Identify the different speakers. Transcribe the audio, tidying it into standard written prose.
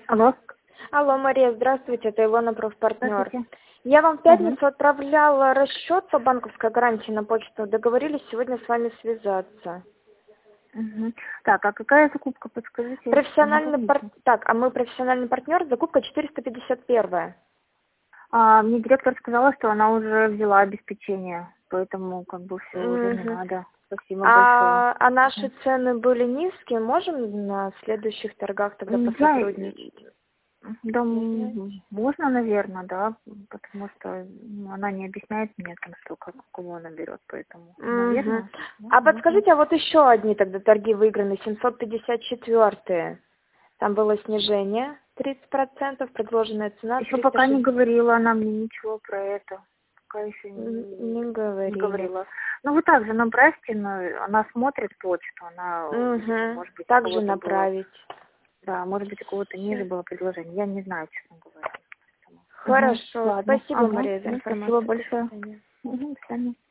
Speaker 1: Алло.
Speaker 2: Алло, Мария, здравствуйте, это Илона, профпартнер.
Speaker 1: Здравствуйте.
Speaker 2: Я вам в пятницу отправляла расчет по банковской гарантии на почту. Договорились сегодня с вами связаться.
Speaker 1: Так, а какая закупка, подскажите?
Speaker 2: Мы профессиональный партнер, закупка 451.
Speaker 1: Мне директор сказала, что она уже взяла обеспечение, поэтому все уже не надо. Спасибо большое.
Speaker 2: А наши цены были низкие, можем на следующих торгах тогда посотрудничать?
Speaker 1: Да, можно, наверное, да, потому что она не объясняет мне, кого она берет, поэтому, наверное.
Speaker 2: А подскажите, а вот еще одни тогда торги выиграны, 754-е. Там было снижение 30%, предложенная цена.
Speaker 1: Еще пока не говорила она мне ничего про это. Пока еще
Speaker 2: не говорила.
Speaker 1: Ну, вы также направьте, но она смотрит почту, она, может быть,
Speaker 2: также направить.
Speaker 1: Да, может быть, у кого-то ниже было предложение. Я не знаю, честно говоря.
Speaker 2: Хорошо.
Speaker 1: Ладно.
Speaker 2: Спасибо, Мария, за информацию.
Speaker 1: Спасибо большое. До свидания.